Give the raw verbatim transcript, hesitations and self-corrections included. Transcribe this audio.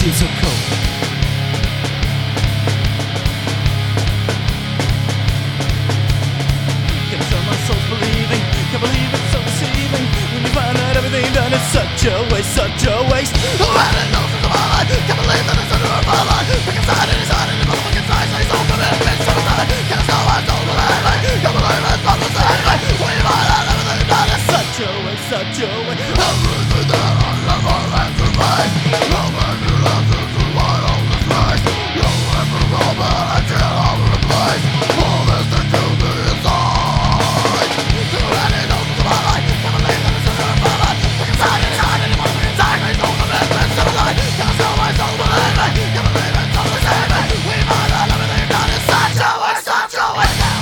seems so cold. Can't tell my soul's believing, can't believe it's so deceiving. When you find out everything done is such a waste, such a waste. Who had it knows it's a lie? Can't believe that it's under our byline. Pick a side and he's hiding in motherfucking size. So he's all committed, suicide. Can't tell my soul believe me. Can't believe it's not the same way. When you find out everything done is such a waste, such a waste. everything that I never meant to be. How many lessons in my own disgrace? You live for all, but I can't over the place. All this to do to inside. Who had it knows it's a lie? Can't believe that it's under our byline. Pick a side and he's hiding in motherfucking size. So he's all committed, suicide. Can't tell my soul believe me. Can't believe it's not the same way. When you find out everything done is such a waste, such a waste now.